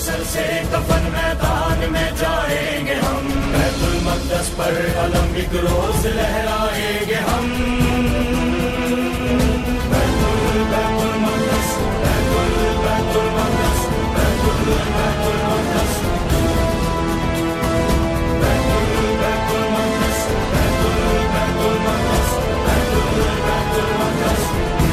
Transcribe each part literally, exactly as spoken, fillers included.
سر سے کفن میدان میں جائیں گے ہم، بیت المقدس پر علم ایک روز لہرائیں گے ہم، بیت بیت المقدس، بیت بیت المقدس، بیت بیت المقدس، بیت بیت المقدس، بیت بیت المقدس، بیت بیت المقدس۔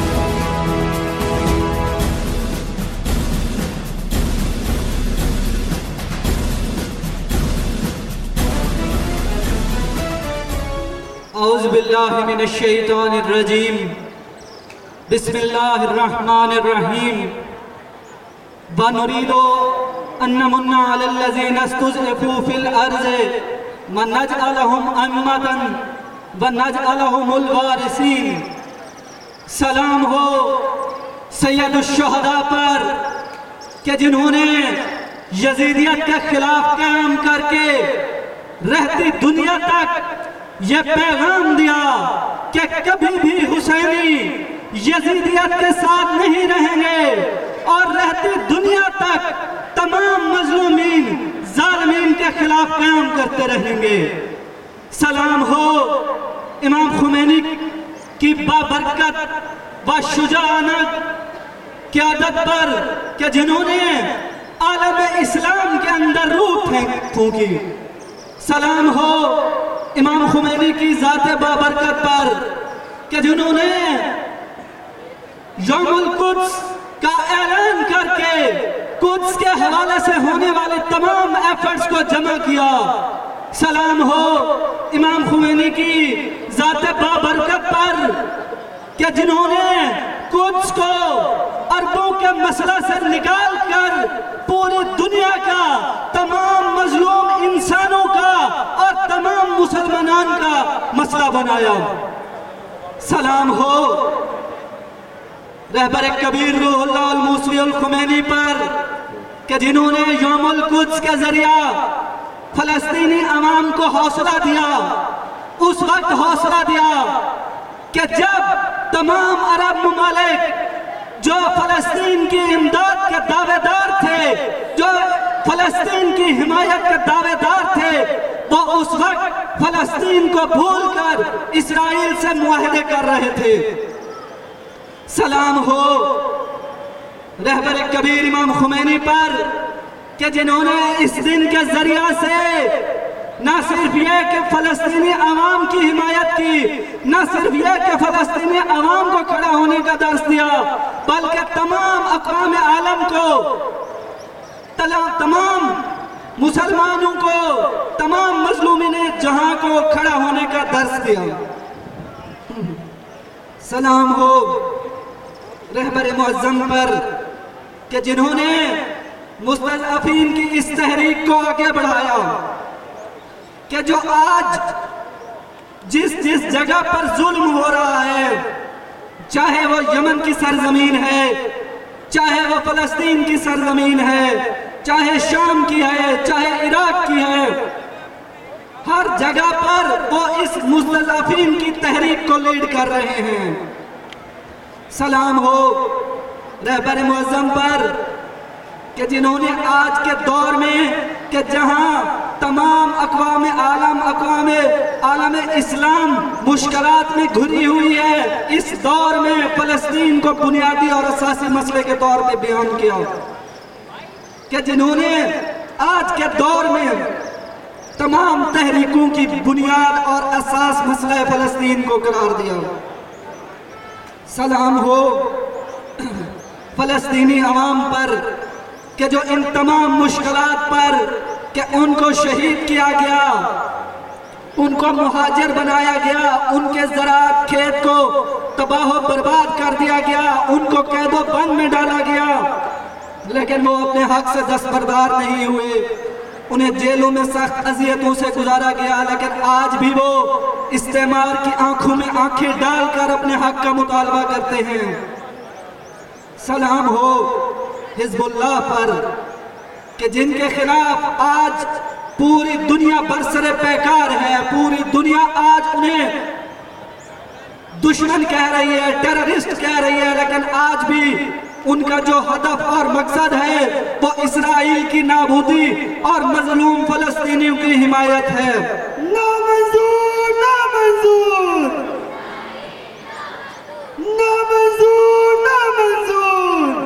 اعوذ باللہ من الشیطان الرجیم، بسم اللہ الرحمن الرحیم۔ وَنُرِيدُ أَن نَّمُنَّ عَلَى الَّذِينَ اسْتُضْعِفُوا فِي الْأَرْضِ وَنَجْعَلَهُمْ أَئِمَّةً وَنَجْعَلَهُمُ الْوَارِثِينَ۔ سلام ہو سید الشہداء پر کہ جنہوں نے یزیدیت کے خلاف قیام کر کے رہتی دنیا تک یہ پیغام دیا کہ کبھی بھی حسینی یزیدیت کے ساتھ نہیں رہیں گے، اور رہتی دنیا تک تمام مظلومین ظالمین کے خلاف قیام کرتے رہیں گے۔ سلام ہو امام خمینی کی بابرکت و شجاعانہ قیادت پر کہ جنہوں نے عالم اسلام کے اندر روح پھونکی۔ سلام ہو امام خمینی کی ذات بابرکت پر کہ جنہوں نے یوم القدس کا اعلان کر کے قدس کے حوالے سے ہونے والے تمام ایفرٹس کو جمع کیا۔ سلام ہو امام خمینی کی ذات بابرکت پر کہ جنہوں نے قدس کو عربوں کے مسئلہ سے نکال کر پوری دنیا کا تمام مظلوم انسانوں کا اور تمام مسلمانان کا مسئلہ بنایا۔ سلام ہو رہبر کبیر روح اللہ الموسوی الخمینی پر کہ جنہوں نے یوم القدس کے ذریعہ فلسطینی عوام کو حوصلہ دیا، اس وقت حوصلہ دیا کہ جب تمام عرب ممالک جو فلسطین کی امداد کے دعوے دار تھے، جو فلسطین کی حمایت کے دعوے دار تھے، وہ اس وقت فلسطین کو بھول کر اسرائیل سے معاہدے کر رہے تھے۔ سلام ہو رہبر کبیر امام خمینی پر کہ جنہوں نے اس دن کے ذریعہ سے نہ صرف یہ کہ فلسطینی عوام کی حمایت کی، نہ صرف یہ کہ فلسطینی عوام کو کھڑا ہونے کا درس دیا، بلکہ تمام اقوام عالم کو، تمام مسلمانوں کو، تمام مظلومین جہاں کو کھڑا ہونے کا درس دیا۔ سلام ہو رہبر معظم پر کہ جنہوں نے مستضعفین کی اس تحریک کو آگے بڑھایا کہ جو آج جس جس جگہ پر ظلم ہو رہا ہے، چاہے وہ یمن کی سرزمین ہے، چاہے وہ فلسطین کی سرزمین ہے، چاہے شام کی ہے، چاہے عراق کی ہے، ہر جگہ پر وہ اس مستضعفین کی تحریک کو لیڈ کر رہے ہیں۔ سلام ہو رہبر معظم پر کہ جنہوں نے آج کے دور میں کہ جہاں تمام اقوام عالم اقوام عالم اسلام مشکلات میں گھری ہوئی ہے، اس دور میں فلسطین کو بنیادی اور اساسی مسئلے کے طور پہ بیان کیا، کہ جنہوں نے آج کے دور میں تمام تحریکوں کی بنیاد اور اساس مسئلہ فلسطین کو قرار دیا۔ سلام ہو فلسطینی عوام پر کہ جو ان تمام مشکلات پر کہ ان کو شہید کیا گیا، ان کو مہاجر بنایا گیا، ان کے زراعت کھیت کو تباہ و برباد کر دیا گیا، ان کو قید و بند میں ڈالا گیا، لیکن وہ اپنے حق سے دستبردار نہیں ہوئے، انہیں جیلوں میں سخت اذیتوں سے گزارا گیا، لیکن آج بھی وہ استعمار کی آنکھوں میں آنکھیں ڈال کر اپنے حق کا مطالبہ کرتے ہیں۔ سلام ہو حزب اللہ پر کہ جن کے خلاف آج پوری دنیا برسر پیکار ہے، پوری دنیا آج انہیں دشمن کہہ رہی ہے، ٹیررسٹ کہہ رہی ہے، لیکن آج بھی ان کا جو ہدف اور مقصد ہے وہ اسرائیل کی نابودی اور مظلوم فلسطینیوں کی حمایت ہے۔ نامنظور نامنظور نامنظور نامنظور۔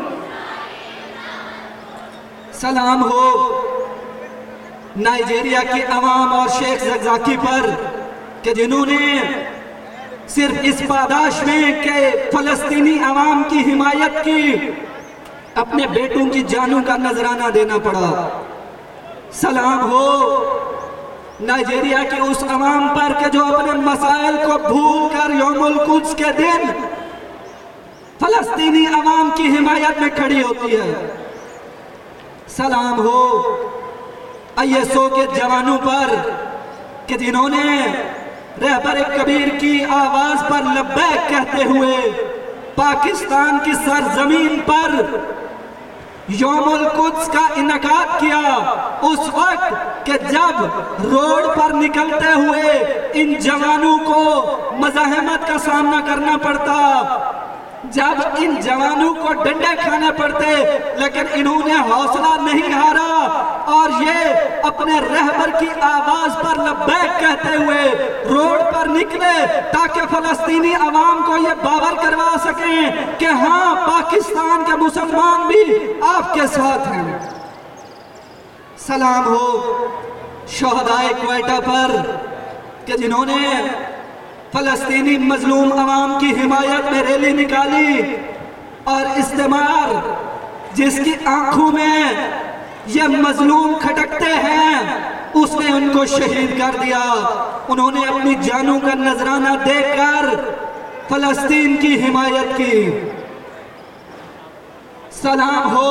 سلام ہو نائجیریا کی عوام اور شیخ زکزاکی پر کہ جنہوں نے صرف اس پاداش میں کہ فلسطینی عوام کی حمایت کی اپنے بیٹوں کی جانوں کا نذرانہ دینا پڑا۔ سلام ہو نائجیریا کے اس عوام پر کہ جو اپنے مسائل کو بھول کر یوم القدس کے دن فلسطینی عوام کی حمایت میں کھڑی ہوتی ہے۔ سلام ہو آئی ایس او کے جوانوں پر کہ جنہوں نے رہبر کبیر کی آواز پر لبیک کہتے ہوئے پاکستان کی سرزمین پر یوم القدس کا انعقاد کیا، اس وقت کہ جب روڈ پر نکلتے ہوئے ان جوانوں کو مزاحمت کا سامنا کرنا پڑتا، جب ان جوانوں کو ڈنڈے کھانے پڑتے، لیکن انہوں نے حوصلہ نہیں ہارا اور یہ اپنے رہبر کی آواز پر لبیک کہتے ہوئے روڈ پر نکلے تاکہ فلسطینی عوام کو یہ باور کروا سکیں کہ ہاں پاکستان کے مسلمان بھی آپ کے ساتھ ہیں۔ سلام ہو شہدائے کوئٹہ پر کہ جنہوں نے فلسطینی مظلوم عوام کی حمایت میں ریلی نکالی اور استعمار جس کی آنکھوں میں یہ مظلوم کھٹکتے ہیں اس نے ان کو شہید کر دیا۔ انہوں نے اپنی جانوں کا نذرانہ دے کر فلسطین کی حمایت کی۔ سلام ہو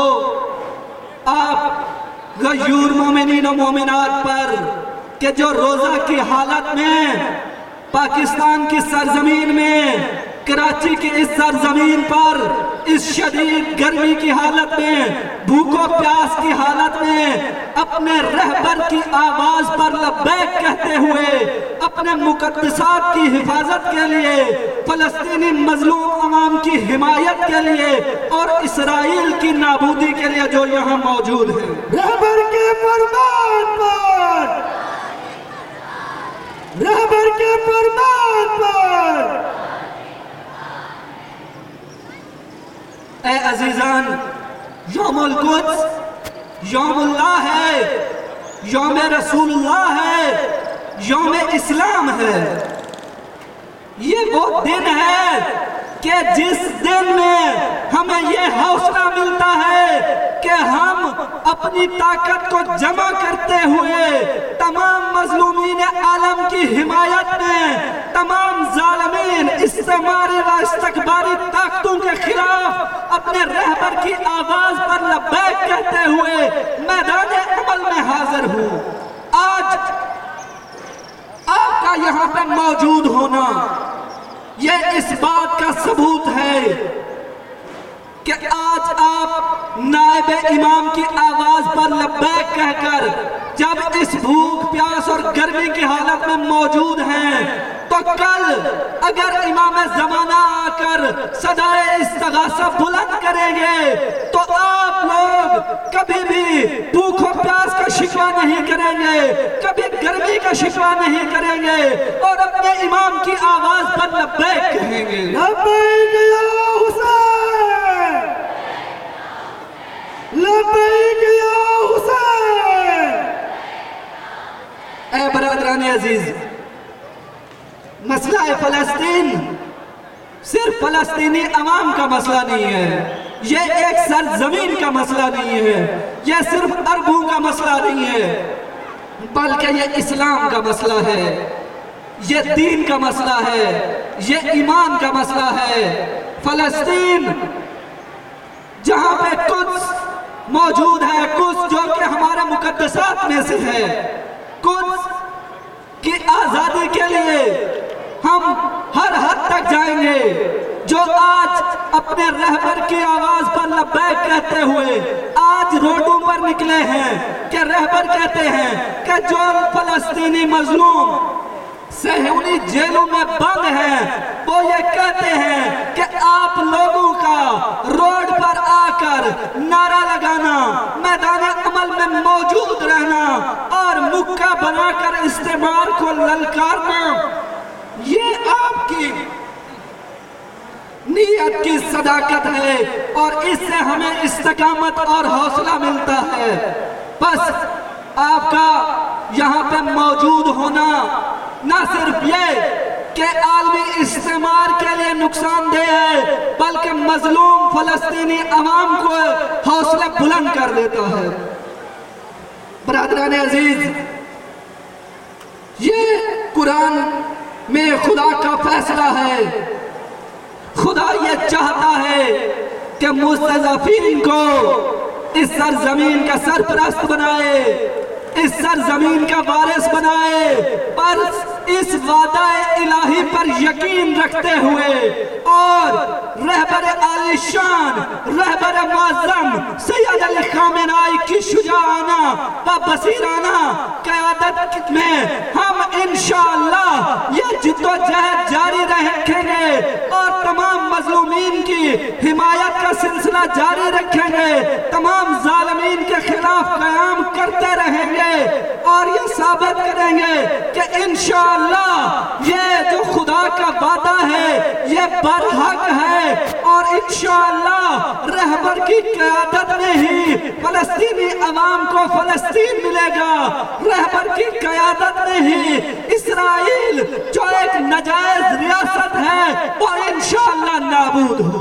آپ غیور مومنین و مومنات پر کہ جو روزہ کی حالت میں پاکستان کی سرزمین میں کراچی کی اس سرزمین پر اس شدید گرمی کی حالت میں بھوک و پیاس کی حالت میں اپنے رہبر کی آواز پر لبیک کہتے ہوئے اپنے مقدسات کی حفاظت کے لیے فلسطینی مظلوم عوام کی حمایت کے لیے اور اسرائیل کی نابودی کے لیے جو یہاں موجود ہیں، رہبر کے فرمان پر رہبر کے فرمان پر اے عزیزان، یوم القدس یوم اللہ ہے، یوم رسول اللہ ہے، یوم اسلام ہے۔ یہ وہ دن ہے کہ جس دن میں ہمیں یہ حوصلہ ملتا ہے کہ ہم اپنی طاقت کو جمع کرتے ہوئے تمام مظلومین عالم کی حمایت میں تمام ظالمین استعماری و استکباری طاقتوں کے خلاف اپنے رہبر کی آواز پر لبیک کہتے ہوئے میدان عمل میں حاضر ہوں۔ آج آپ کا یہاں پہ موجود ہونا یہ اس بات کا ثبوت ہے کہ آج آپ نائب امام کی آواز پر لبیک کہہ کر جب اس بھوک پیاس اور گرمی کی حالت میں موجود ہیں تو کل اگر امام زمانہ آ کر صدائے استغاثہ بلند کریں گے تو آپ لوگ کبھی بھی بھوک و پیاس کا شکوہ نہیں کریں گے، کبھی گرمی کا شکوہ نہیں کریں گے اور اپنے امام کی آواز پر لبیک کہیں گے۔ لبیک یا حسین، لبیک یا حسین۔ اے برادران عزیز، مسئلہ فلسطین صرف فلسطینی عوام کا مسئلہ نہیں ہے، یہ ایک سرزمین کا مسئلہ نہیں ہے، یہ صرف عربوں کا مسئلہ نہیں ہے، بلکہ یہ اسلام کا مسئلہ ہے، یہ دین کا مسئلہ ہے، یہ ایمان کا مسئلہ ہے۔ فلسطین جہاں پہ قدس موجود ہے، قدس جو کہ ہمارے مقدسات میں سے ہے، قدس کی آزادی کے لیے ہم ہر حد تک جائیں گے۔ جو آج اپنے رہبر کی آواز پر لبیک کہتے ہوئے آج روڈوں پر نکلے ہیں کہ رہبر کہتے ہیں کہ جو فلسطینی مظلوم صہیونی جیلوں میں بند ہیں وہ یہ کہتے ہیں کہ آپ لوگوں کا روڈ پر آ کر نعرہ لگانا، میدان عمل میں موجود رہنا اور مکہ بنا کر استعمار کو للکارنا، یہ آپ کی نیت کی صداقت ہے اور اس سے ہمیں استقامت اور حوصلہ ملتا ہے۔ بس آپ کا یہاں پہ موجود ہونا نہ صرف یہ کہ عالمی استعمار کے لیے نقصان دہ ہے، بلکہ مظلوم فلسطینی عوام کو حوصلہ بلند کر دیتا ہے۔ برادران عزیز، یہ قرآن میں خدا کا فیصلہ ہے۔ خدا یہ چاہتا ہے کہ مستضعفین کو اس سرزمین کا سرپرست بنائے، اس سرزمین کا وارث بنائے، پر اس وعدہ الہی پر یقین رکھتے ہوئے اور رہبر عالی شان، رہبر معظم سید علی خامنہئی کی شجاعانہ و بصیرانہ قیادت میں ہم انشاءاللہ یہ جد و جہد جاری رکھیں گے اور تمام مظلومین کی حمایت کا سلسلہ جاری رکھیں گے، تمام ظالمین کے خلاف قیام کرتے رہیں گے اور یہ ثابت کریں گے کہ انشاءاللہ یہ جو خدا کا وعدہ ہے یہ برحق ہے، اور انشاءاللہ رہبر کی قیادت میں ہی فلسطینی عوام کو فلسطین ملے گا، رہبر کی قیادت میں ہی اسرائیل جو ایک ناجائز ریاست ہے وہ انشاءاللہ نابود ہو۔